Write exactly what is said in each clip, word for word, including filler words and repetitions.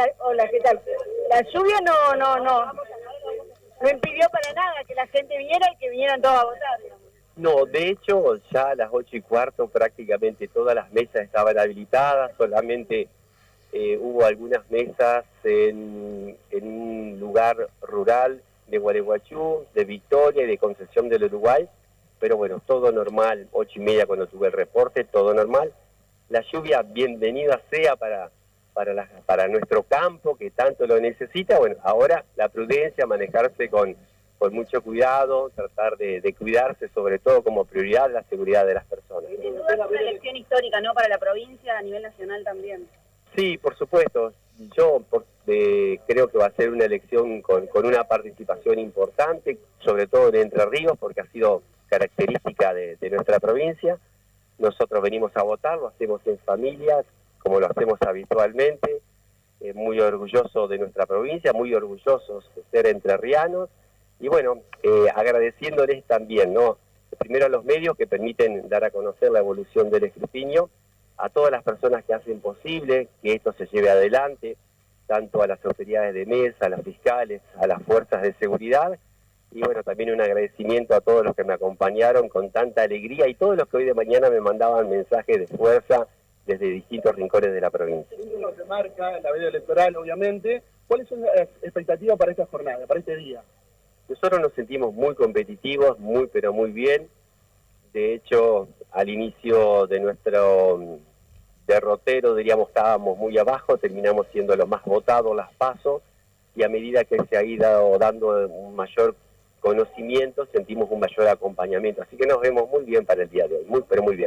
Hola, hola, ¿qué tal? La lluvia no, no, no, no impidió para nada que la gente viniera y que vinieran todos a votar, digamos. No, de hecho, ya a las ocho y cuarto prácticamente todas las mesas estaban habilitadas, solamente eh, hubo algunas mesas en, en un lugar rural de Gualeguaychú, de Victoria y de Concepción del Uruguay, pero bueno, todo normal, ocho y media cuando tuve el reporte, todo normal. La lluvia, bienvenida sea para, para, la, para nuestro campo, que tanto lo necesita. Bueno, ahora la prudencia, manejarse con, con mucho cuidado, tratar de, de cuidarse, sobre todo como prioridad la seguridad de las personas. Y sin duda es una elección histórica, ¿no?, para la provincia, a nivel nacional también. Sí, por supuesto. Yo por, eh, creo que va a ser una elección con, con una participación importante, sobre todo en Entre Ríos, porque ha sido característica de, de nuestra provincia. Nosotros venimos a votar, lo hacemos en familia, como lo hacemos habitualmente, eh, muy orgullosos de nuestra provincia, muy orgullosos de ser entrerrianos, y bueno, eh, agradeciéndoles también, ¿no? Primero a los medios que permiten dar a conocer la evolución del escrutinio, a todas las personas que hacen posible que esto se lleve adelante, tanto a las autoridades de mesa, a las fiscales, a las fuerzas de seguridad, y bueno, también un agradecimiento a todos los que me acompañaron con tanta alegría y todos los que hoy de mañana me mandaban mensajes de fuerza desde distintos rincones de la provincia. Lo que marca la veda electoral, obviamente. ¿Cuáles son las expectativas para esta jornada, para este día? Nosotros nos sentimos muy competitivos, muy pero muy bien. De hecho, al inicio de nuestro derrotero, diríamos, estábamos muy abajo, terminamos siendo los más votados, las PASO, y a medida que se ha ido dando un mayor conocimiento, sentimos un mayor acompañamiento. Así que nos vemos muy bien para el día de hoy, muy pero muy bien.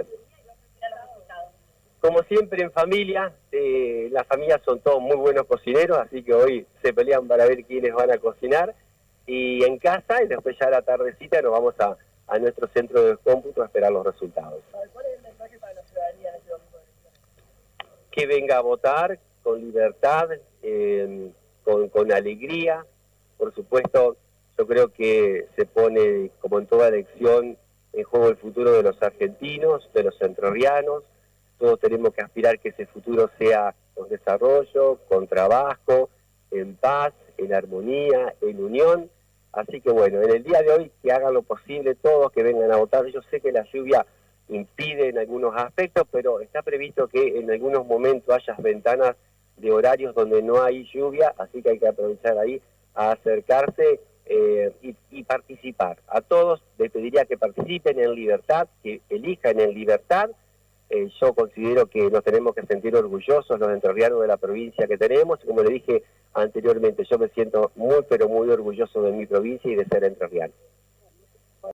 Como siempre en familia, eh, las familias son todos muy buenos cocineros, así que hoy se pelean para ver quiénes van a cocinar. Y en casa, y después ya a la tardecita nos vamos a, a nuestro centro de cómputo a esperar los resultados. ¿Cuál es el mensaje para la ciudadanía en este domingo de elecciones? Que venga a votar con libertad, eh, con, con alegría. Por supuesto, yo creo que se pone, como en toda elección, en juego el futuro de los argentinos, de los entrerrianos. Todos tenemos que aspirar que ese futuro sea con desarrollo, con trabajo, en paz, en armonía, en unión. Así que bueno, en el día de hoy que hagan lo posible todos, que vengan a votar. Yo sé que la lluvia impide en algunos aspectos, pero está previsto que en algunos momentos haya ventanas de horarios donde no hay lluvia, así que hay que aprovechar ahí a acercarse eh, y, y participar. A todos les pediría que participen en libertad, que elijan en libertad. Eh, yo considero que nos tenemos que sentir orgullosos los entrerrianos de la provincia que tenemos. Como le dije anteriormente, yo me siento muy pero muy orgulloso de mi provincia y de ser entrerriano.